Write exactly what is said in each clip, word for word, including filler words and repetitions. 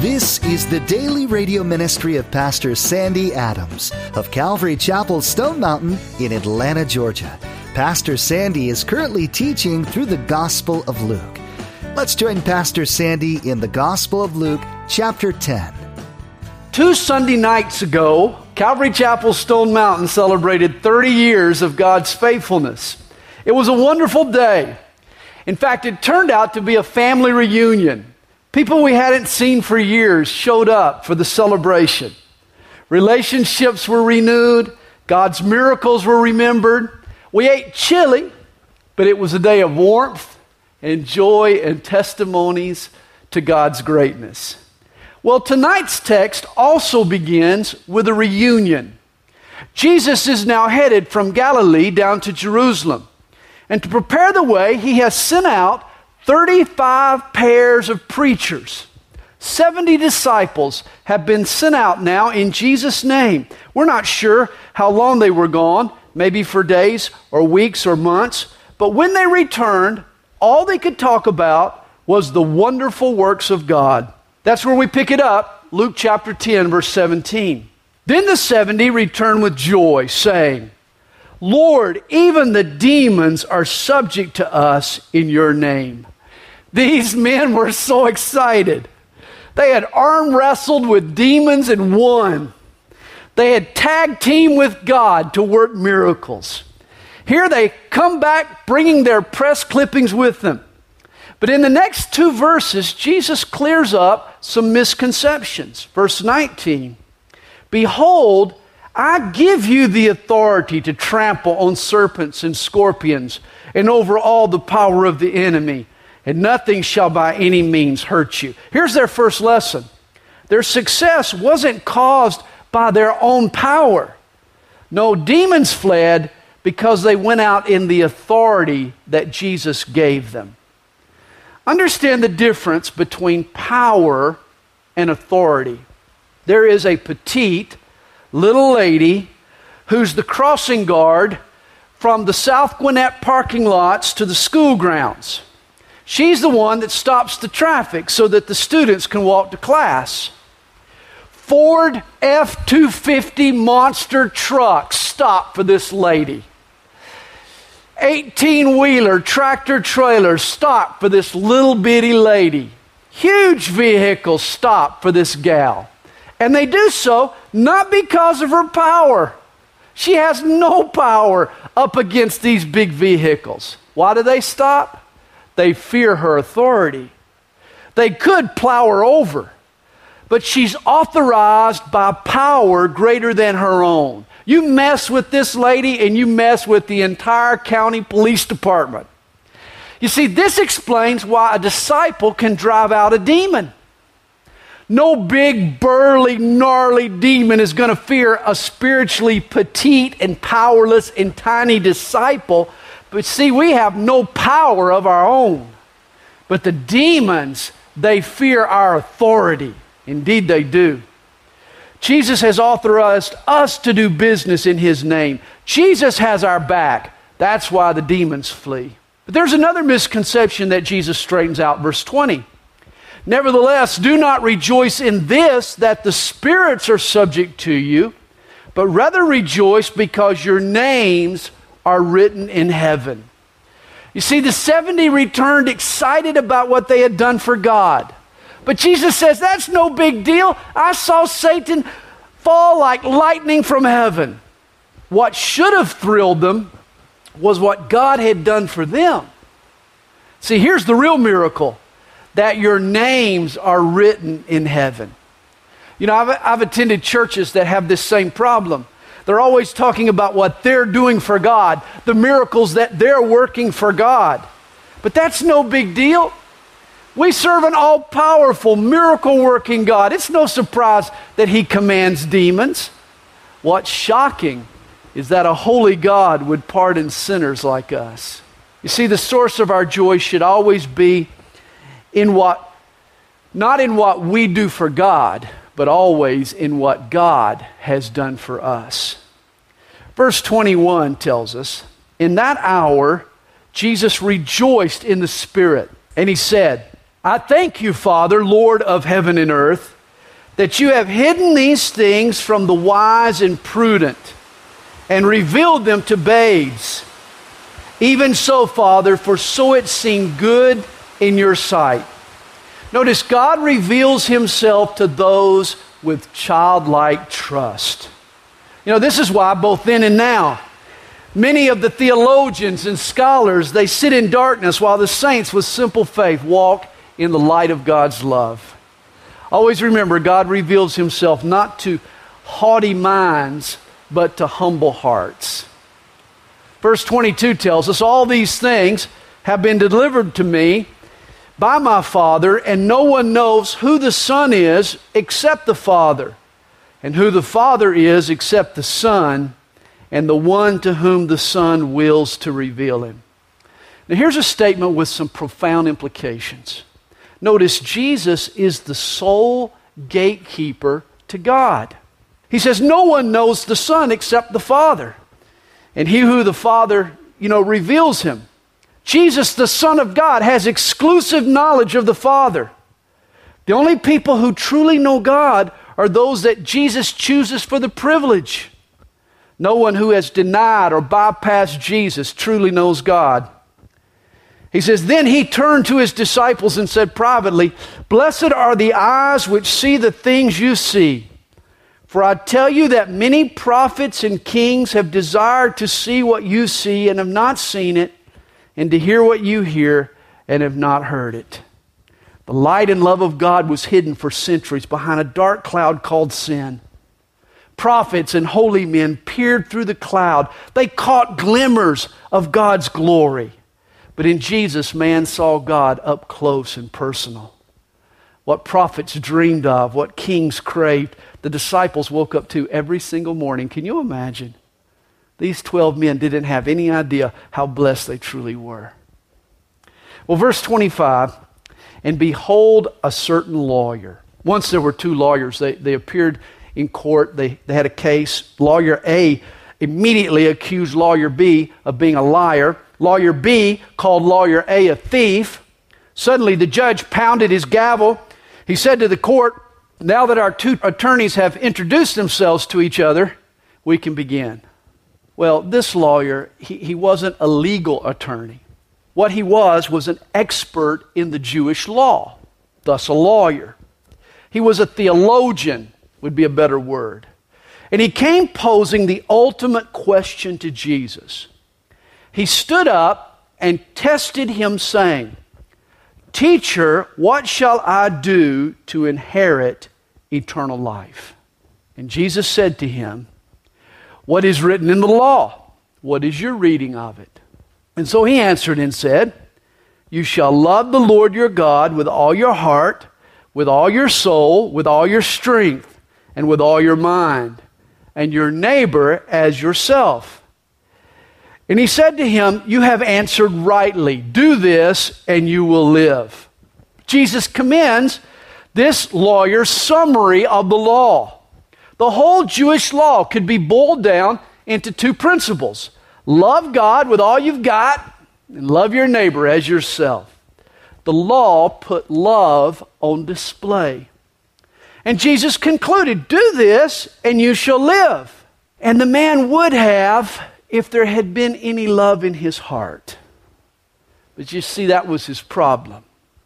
This is the daily radio ministry of Pastor Sandy Adams of Calvary Chapel, Stone Mountain in Atlanta, Georgia. Pastor Sandy is currently teaching through the Gospel of Luke. Let's join Pastor Sandy in the Gospel of Luke, chapter ten. Two Sunday nights ago, Calvary Chapel, Stone Mountain celebrated thirty years of God's faithfulness. It was a wonderful day. In fact, it turned out to be a family reunion. People we hadn't seen for years showed up for the celebration. Relationships were renewed. God's miracles were remembered. We ate chili, but it was a day of warmth and joy and testimonies to God's greatness. Well, tonight's text also begins with a reunion. Jesus is now headed from Galilee down to Jerusalem. And to prepare the way, he has sent out thirty-five pairs of preachers. seventy disciples have been sent out now in Jesus' name. We're not sure how long they were gone, maybe for days or weeks or months. But when they returned, all they could talk about was the wonderful works of God. That's where we pick it up, Luke chapter ten, verse seventeen. Then the seventy returned with joy, saying, "Lord, even the demons are subject to us in your name." These men were so excited. They had arm wrestled with demons and won. They had tag teamed with God to work miracles. Here they come back bringing their press clippings with them. But in the next two verses, Jesus clears up some misconceptions. Verse nineteen, "Behold, I give you the authority to trample on serpents and scorpions and over all the power of the enemy, and nothing shall by any means hurt you." Here's their first lesson. Their success wasn't caused by their own power. No, demons fled because they went out in the authority that Jesus gave them. Understand the difference between power and authority. There is a petite little lady who's the crossing guard from the South Gwinnett parking lots to the school grounds. She's the one that stops the traffic so that the students can walk to class. Ford F two fifty monster trucks stop for this lady. eighteen-wheeler tractor trailers stop for this little bitty lady. Huge vehicles stop for this gal. And they do so not because of her power. She has no power up against these big vehicles. Why do they stop? They fear her authority. They could plow her over, but she's authorized by power greater than her own. You mess with this lady and you mess with the entire county police department. You see, this explains why a disciple can drive out a demon. No big, burly, gnarly demon is going to fear a spiritually petite and powerless and tiny disciple. But see, we have no power of our own. But the demons, they fear our authority. Indeed, they do. Jesus has authorized us to do business in His name. Jesus has our back. That's why the demons flee. But there's another misconception that Jesus straightens out, verse twenty. "Nevertheless, do not rejoice in this, that the spirits are subject to you, but rather rejoice because your names are written in heaven." You see, the seventy returned excited about what they had done for God. But Jesus says, that's no big deal. I saw Satan fall like lightning from heaven. What should have thrilled them was what God had done for them. See, here's the real miracle, that your names are written in heaven. You know, I've, I've attended churches that have this same problem. They're always talking about what they're doing for God, the miracles that they're working for God. But that's no big deal. We serve an all-powerful, miracle-working God. It's no surprise that He commands demons. What's shocking is that a holy God would pardon sinners like us. You see, the source of our joy should always be in what, not in what we do for God, but always in what God has done for us. Verse twenty-one tells us, "In that hour, Jesus rejoiced in the Spirit, and He said, I thank you, Father, Lord of heaven and earth, that you have hidden these things from the wise and prudent and revealed them to babes. Even so, Father, for so it seemed good in your sight. Notice, God reveals himself to those with childlike trust. You know, this is why both then and now, many of the theologians and scholars, they sit in darkness while the saints with simple faith walk in the light of God's love. Always remember, God reveals himself not to haughty minds, but to humble hearts. Verse twenty-two tells us, all these things have been delivered to me by my Father, and no one knows who the Son is except the Father, and who the Father is except the Son, and the one to whom the Son wills to reveal him. Now here's a statement with some profound implications. Notice, Jesus is the sole gatekeeper to God. He says, no one knows the Son except the Father, and he who the Father, you know, reveals him. Jesus, the Son of God, has exclusive knowledge of the Father. The only people who truly know God are those that Jesus chooses for the privilege. No one who has denied or bypassed Jesus truly knows God. He says, then he turned to his disciples and said privately, blessed are the eyes which see the things you see. For I tell you that many prophets and kings have desired to see what you see and have not seen it, and to hear what you hear and have not heard it. The light and love of God was hidden for centuries behind a dark cloud called sin. Prophets and holy men peered through the cloud. They caught glimmers of God's glory. But in Jesus, man saw God up close and personal. What prophets dreamed of, what kings craved, the disciples woke up to every single morning. Can you imagine? These twelve men didn't have any idea how blessed they truly were. Well, verse twenty-five, and behold a certain lawyer. Once there were two lawyers. They, they appeared in court. They, they had a case. Lawyer A immediately accused Lawyer B of being a liar. Lawyer B called Lawyer A a thief. Suddenly the judge pounded his gavel. He said to the court, now that our two attorneys have introduced themselves to each other, we can begin. Well, this lawyer, he, he wasn't a legal attorney. What he was was an expert in the Jewish law, thus a lawyer. He was a theologian, would be a better word. And he came posing the ultimate question to Jesus. He stood up and tested him, saying, Teacher, what shall I do to inherit eternal life? And Jesus said to him, what is written in the law? What is your reading of it? And so he answered and said, you shall love the Lord your God with all your heart, with all your soul, with all your strength, and with all your mind, and your neighbor as yourself. And he said to him, you have answered rightly. Do this and you will live. Jesus commends this lawyer's summary of the law. The whole Jewish law could be boiled down into two principles. Love God with all you've got and love your neighbor as yourself. The law put love on display. And Jesus concluded, do this and you shall live. And the man would have if there had been any love in his heart. But you see, that was his problem.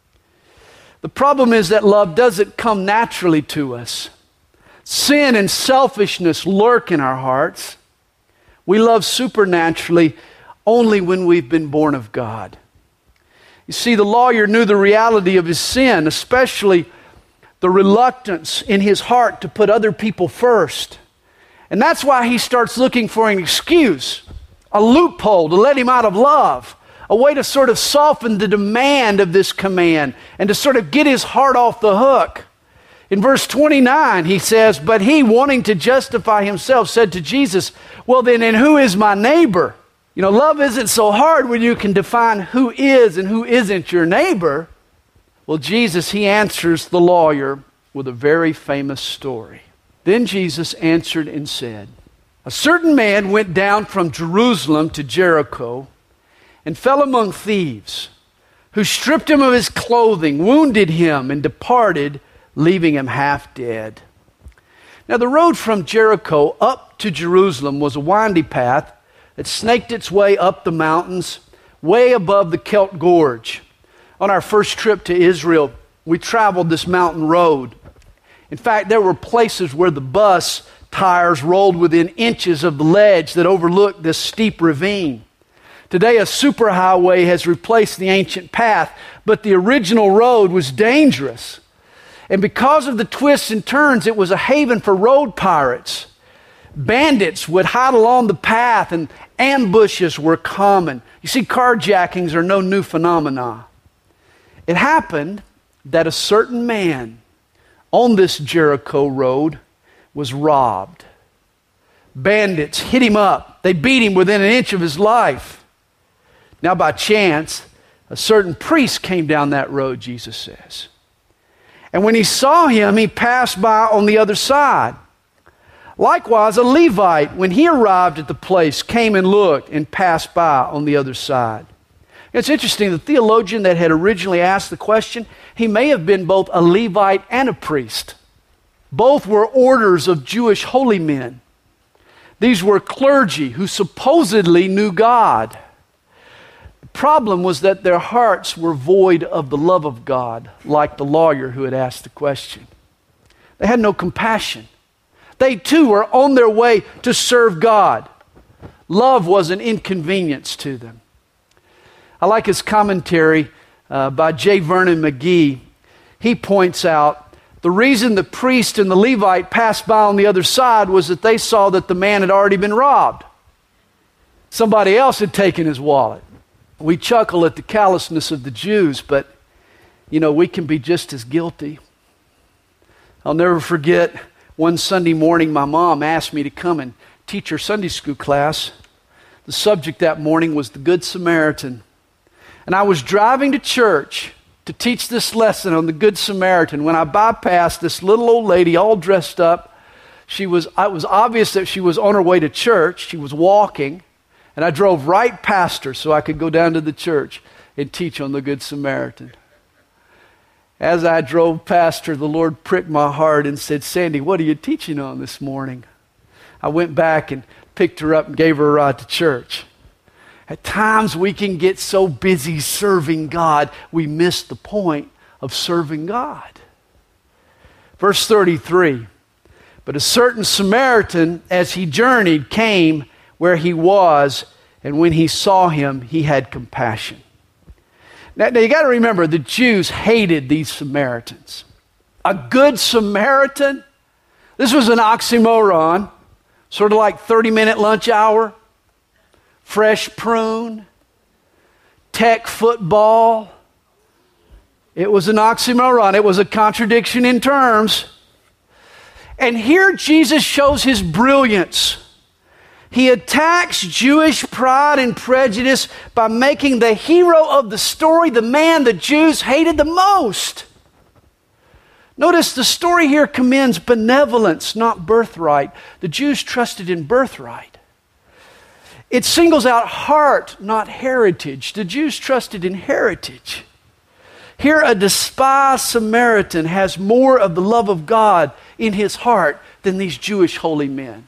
The problem is that love doesn't come naturally to us. Sin and selfishness lurk in our hearts. We love supernaturally only when we've been born of God. You see, the lawyer knew the reality of his sin, especially the reluctance in his heart to put other people first. And that's why he starts looking for an excuse, a loophole to let him out of love, a way to sort of soften the demand of this command and to sort of get his heart off the hook. In verse twenty-nine, he says, but he, wanting to justify himself, said to Jesus, well then, and who is my neighbor? You know, love isn't so hard when you can define who is and who isn't your neighbor. Well, Jesus, he answers the lawyer with a very famous story. Then Jesus answered and said, a certain man went down from Jerusalem to Jericho and fell among thieves, who stripped him of his clothing, wounded him, and departed, leaving him half dead. Now, the road from Jericho up to Jerusalem was a windy path that snaked its way up the mountains, way above the Kelt Gorge. On our first trip to Israel, we traveled this mountain road. In fact, there were places where the bus tires rolled within inches of the ledge that overlooked this steep ravine. Today, a superhighway has replaced the ancient path, but the original road was dangerous. And because of the twists and turns, it was a haven for road pirates. Bandits would hide along the path, and ambushes were common. You see, carjackings are no new phenomena. It happened that a certain man on this Jericho road was robbed. Bandits hit him up. They beat him within an inch of his life. Now, by chance, a certain priest came down that road, Jesus says. And when he saw him, he passed by on the other side. Likewise, a Levite, when he arrived at the place, came and looked and passed by on the other side. It's interesting, the theologian that had originally asked the question, he may have been both a Levite and a priest. Both were orders of Jewish holy men. These were clergy who supposedly knew God. The problem was that their hearts were void of the love of God, like the lawyer who had asked the question. They had no compassion. They too were on their way to serve God. Love was an inconvenience to them. I like his commentary uh, by J. Vernon McGee. He points out the reason the priest and the Levite passed by on the other side was that they saw that the man had already been robbed. Somebody else had taken his wallet. We chuckle at the callousness of the Jews, but, you know, we can be just as guilty. I'll never forget one Sunday morning my mom asked me to come and teach her Sunday school class. The subject that morning was the Good Samaritan. And I was driving to church to teach this lesson on the Good Samaritan when I bypassed this little old lady all dressed up. She was, it was obvious that she was on her way to church. She was walking. And I drove right past her so I could go down to the church and teach on the Good Samaritan. As I drove past her, the Lord pricked my heart and said, "Sandy, what are you teaching on this morning?" I went back and picked her up and gave her a ride to church. At times we can get so busy serving God, we miss the point of serving God. Verse thirty-three, but a certain Samaritan, as he journeyed, came where he was, and when he saw him, he had compassion. Now, now you got to remember, the Jews hated these Samaritans. A good Samaritan? This was an oxymoron, sort of like thirty-minute lunch hour. Fresh prune, tech football. It was an oxymoron. It was a contradiction in terms. And here Jesus shows his brilliance. He attacks Jewish pride and prejudice by making the hero of the story the man the Jews hated the most. Notice the story here commends benevolence, not birthright. The Jews trusted in birthright. It singles out heart, not heritage. The Jews trusted in heritage. Here, a despised Samaritan has more of the love of God in his heart than these Jewish holy men.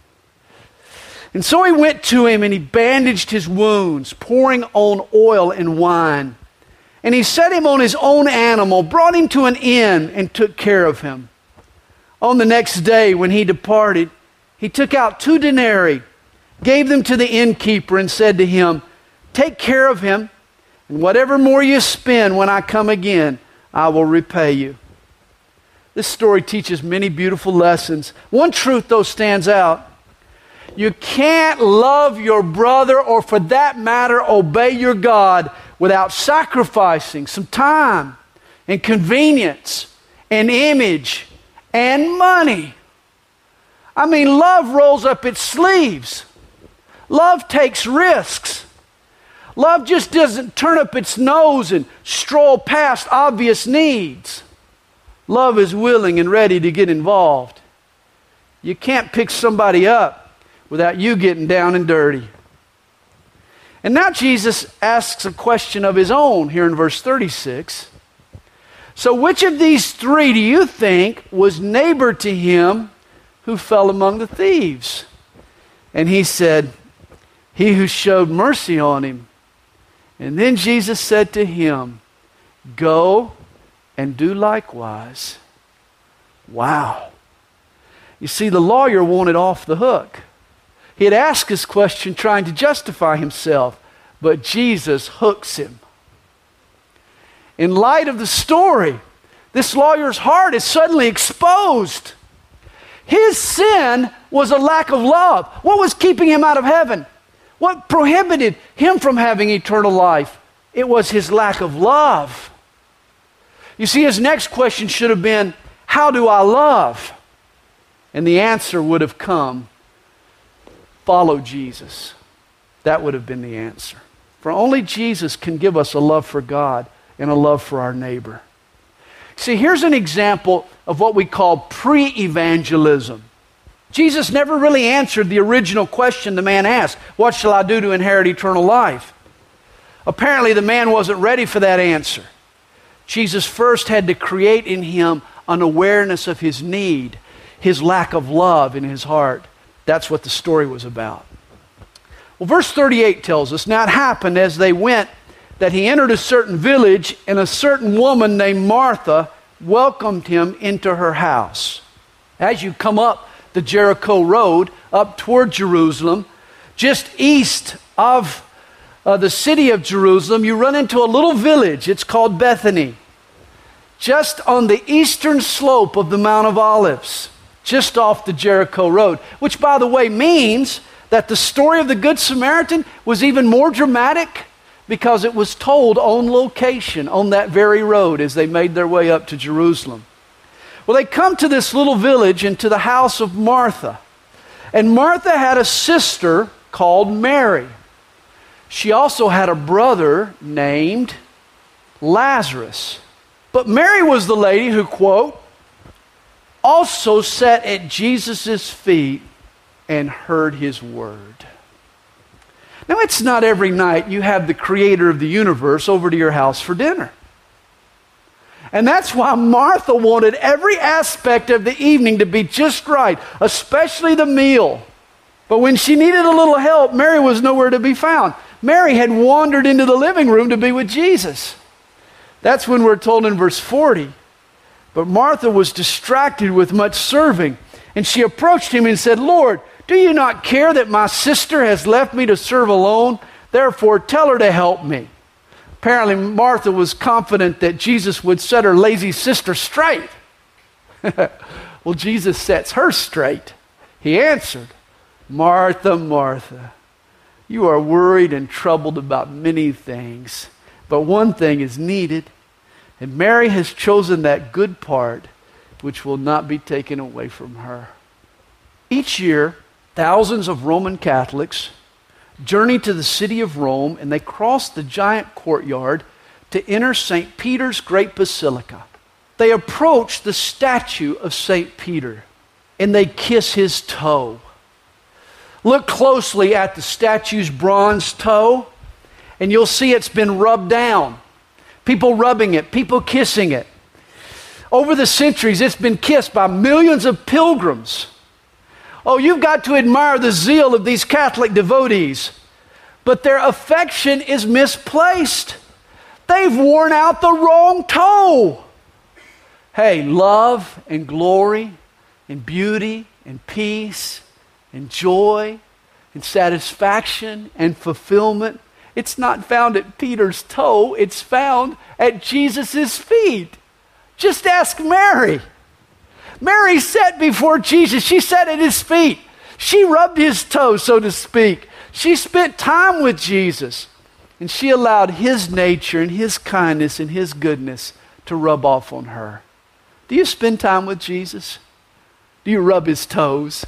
And so he went to him and he bandaged his wounds, pouring on oil and wine. And he set him on his own animal, brought him to an inn, and took care of him. On the next day, when he departed, he took out two denarii, gave them to the innkeeper, and said to him, "Take care of him, and whatever more you spend when I come again, I will repay you." This story teaches many beautiful lessons. One truth, though, stands out. You can't love your brother, or for that matter, obey your God, without sacrificing some time and convenience and image and money. I mean, love rolls up its sleeves. Love takes risks. Love just doesn't turn up its nose and stroll past obvious needs. Love is willing and ready to get involved. You can't pick somebody up without you getting down and dirty. And now Jesus asks a question of his own here in verse thirty-six. So which of these three do you think was neighbor to him who fell among the thieves? And he said, he who showed mercy on him. And then Jesus said to him, go and do likewise. Wow. You see, the lawyer wanted off the hook. He had asked this question trying to justify himself, but Jesus hooks him. In light of the story, this lawyer's heart is suddenly exposed. His sin was a lack of love. What was keeping him out of heaven? What prohibited him from having eternal life? It was his lack of love. You see, his next question should have been, how do I love? And the answer would have come, follow Jesus. That would have been the answer. For only Jesus can give us a love for God and a love for our neighbor. See, here's an example of what we call pre-evangelism. Jesus never really answered the original question the man asked, what shall I do to inherit eternal life? Apparently the man wasn't ready for that answer. Jesus first had to create in him an awareness of his need, his lack of love in his heart. That's what the story was about. Well, verse thirty-eight tells us, now it happened as they went that he entered a certain village, and a certain woman named Martha welcomed him into her house. As you come up the Jericho road, up toward Jerusalem, just east of uh, the city of Jerusalem, you run into a little village. It's called Bethany, just on the eastern slope of the Mount of Olives, just off the Jericho road, which, by the way, means that the story of the Good Samaritan was even more dramatic because it was told on location on that very road as they made their way up to Jerusalem. Well, they come to this little village and to the house of Martha. And Martha had a sister called Mary. She also had a brother named Lazarus. But Mary was the lady who, quote, also sat at Jesus' feet and heard his word. Now, it's not every night you have the creator of the universe over to your house for dinner. And that's why Martha wanted every aspect of the evening to be just right, especially the meal. But when she needed a little help, Mary was nowhere to be found. Mary had wandered into the living room to be with Jesus. That's when we're told in verse forty. But Martha was distracted with much serving, and she approached him and said, Lord, do you not care that my sister has left me to serve alone? Therefore, tell her to help me. Apparently, Martha was confident that Jesus would set her lazy sister straight. Well, Jesus sets her straight. He answered, Martha, Martha, you are worried and troubled about many things, but one thing is needed, and Mary has chosen that good part which will not be taken away from her. Each year, thousands of Roman Catholics journey to the city of Rome, and they cross the giant courtyard to enter Saint Peter's great basilica. They approach the statue of Saint Peter, and they kiss his toe. Look closely at the statue's bronze toe, and you'll see it's been rubbed down. People rubbing it, people kissing it. Over the centuries, it's been kissed by millions of pilgrims. Oh, you've got to admire the zeal of these Catholic devotees. But their affection is misplaced. They've worn out the wrong toe. Hey, love and glory and beauty and peace and joy and satisfaction and fulfillment, it's not found at Peter's toe. It's found at Jesus' feet. Just ask Mary. Mary sat before Jesus. She sat at his feet. She rubbed his toe, so to speak. She spent time with Jesus. And she allowed his nature and his kindness and his goodness to rub off on her. Do you spend time with Jesus? Do you rub his toes?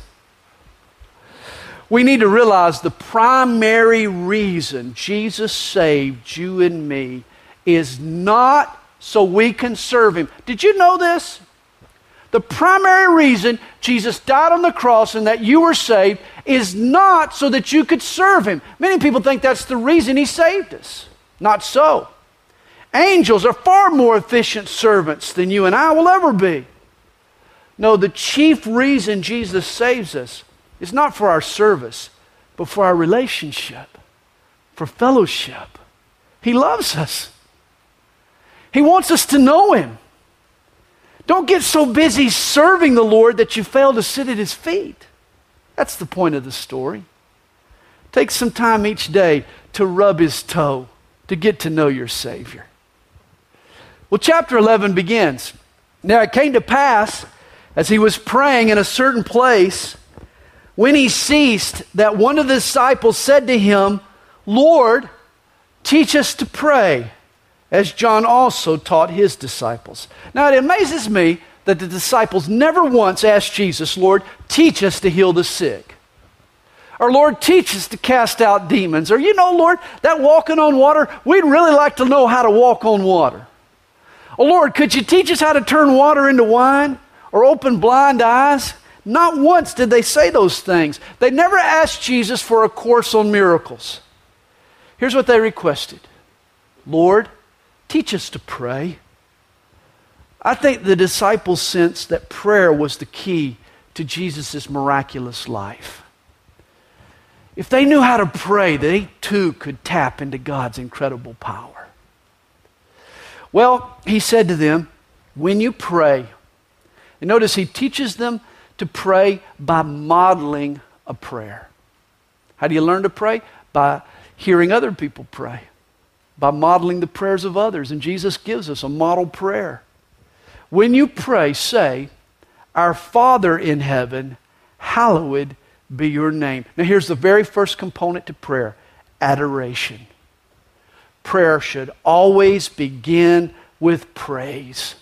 We need to realize the primary reason Jesus saved you and me is not so we can serve him. Did you know this? The primary reason Jesus died on the cross and that you were saved is not so that you could serve him. Many people think that's the reason he saved us. Not so. Angels are far more efficient servants than you and I will ever be. No, the chief reason Jesus saves us is not for our service, but for our relationship, for fellowship. He loves us. He wants us to know Him. Don't get so busy serving the Lord that you fail to sit at His feet. That's the point of the story. Take some time each day to rub His toe, to get to know your Savior. Well, chapter eleven begins. Now it came to pass, as he was praying in a certain place, when he ceased, that one of the disciples said to him, Lord, teach us to pray, as John also taught his disciples. Now it amazes me that the disciples never once asked Jesus, Lord, teach us to heal the sick. Or Lord, teach us to cast out demons. Or you know, Lord, that walking on water, we'd really like to know how to walk on water. Oh Lord, could you teach us how to turn water into wine? Or open blind eyes? Not once did they say those things. They never asked Jesus for a course on miracles. Here's what they requested. Lord, teach us to pray. I think the disciples sensed that prayer was the key to Jesus' miraculous life. If they knew how to pray, they too could tap into God's incredible power. Well, he said to them, when you pray, and notice he teaches them to pray by modeling a prayer. How do you learn to pray? By hearing other people pray, by modeling the prayers of others. And Jesus gives us a model prayer. When you pray, say, Our Father in heaven, hallowed be your name. Now here's the very first component to prayer, adoration. Prayer should always begin with praise.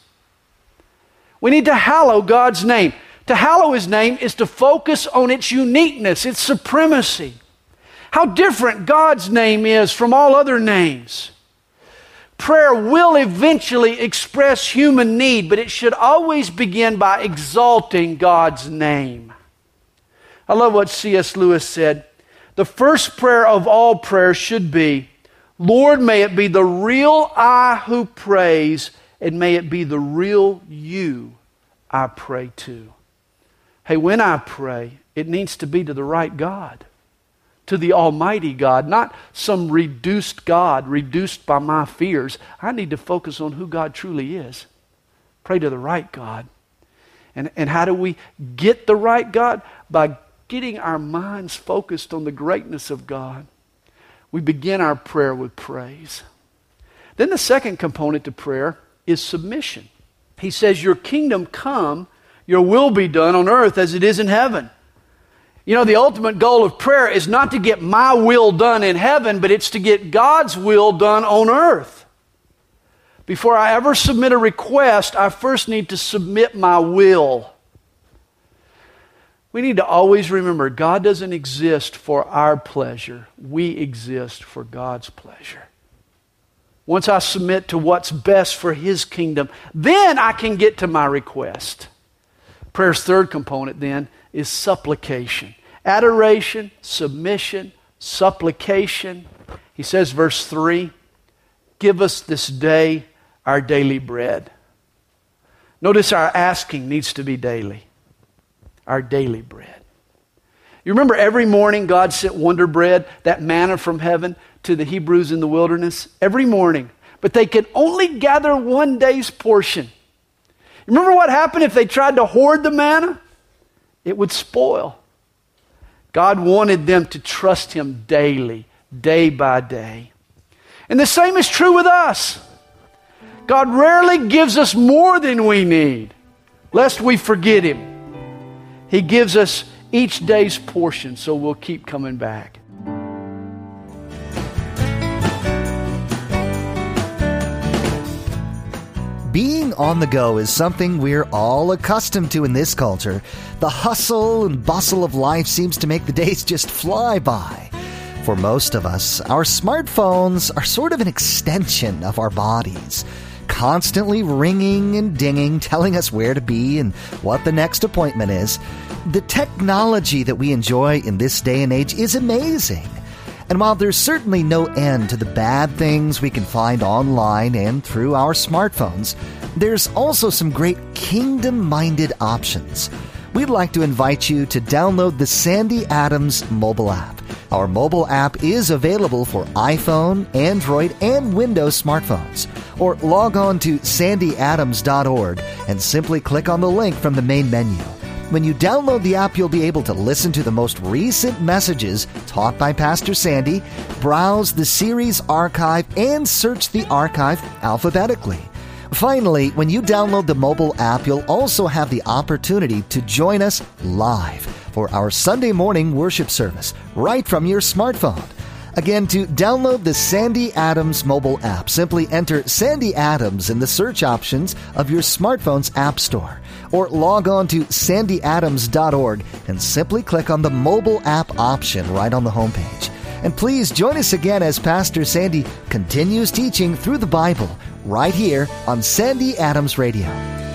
We need to hallow God's name. To hallow His name is to focus on its uniqueness, its supremacy. How different God's name is from all other names. Prayer will eventually express human need, but it should always begin by exalting God's name. I love what C S Lewis said. The first prayer of all prayers should be, Lord, may it be the real I who prays, and may it be the real you I pray to. Hey, when I pray, it needs to be to the right God, to the Almighty God, not some reduced God, reduced by my fears. I need to focus on who God truly is. Pray to the right God. And, and how do we get the right God? By getting our minds focused on the greatness of God. We begin our prayer with praise. Then the second component to prayer is submission. He says, your kingdom come, your will be done on earth as it is in heaven. You know, the ultimate goal of prayer is not to get my will done in heaven, but it's to get God's will done on earth. Before I ever submit a request, I first need to submit my will. We need to always remember, God doesn't exist for our pleasure. We exist for God's pleasure. Once I submit to what's best for His kingdom, then I can get to my request. Prayer's third component then is supplication. Adoration, submission, supplication. He says, verse three, give us this day our daily bread. Notice our asking needs to be daily. Our daily bread. You remember every morning God sent wonder bread, that manna from heaven, to the Hebrews in the wilderness? Every morning. But they could only gather one day's portion. You remember what happened if they tried to hoard the manna? It would spoil. God wanted them to trust Him daily, day by day. And the same is true with us. God rarely gives us more than we need, lest we forget Him. He gives us each day's portion, so we'll keep coming back. Being on the go is something we're all accustomed to in this culture. The hustle and bustle of life seems to make the days just fly by. For most of us, our smartphones are sort of an extension of our bodies, constantly ringing and dinging, telling us where to be and what the next appointment is. The technology that we enjoy in this day and age is amazing. And while there's certainly no end to the bad things we can find online and through our smartphones, there's also some great kingdom-minded options. We'd like to invite you to download the Sandy Adams mobile app. Our mobile app is available for iPhone, Android, and Windows smartphones. Or log on to sandy adams dot org and simply click on the link from the main menu. When you download the app, you'll be able to listen to the most recent messages taught by Pastor Sandy, browse the series archive, and search the archive alphabetically. Finally, when you download the mobile app, you'll also have the opportunity to join us live for our Sunday morning worship service right from your smartphone. Again, to download the Sandy Adams mobile app, simply enter Sandy Adams in the search options of your smartphone's app store, or log on to sandy adams dot org and simply click on the mobile app option right on the homepage. And please join us again as Pastor Sandy continues teaching through the Bible right here on Sandy Adams Radio.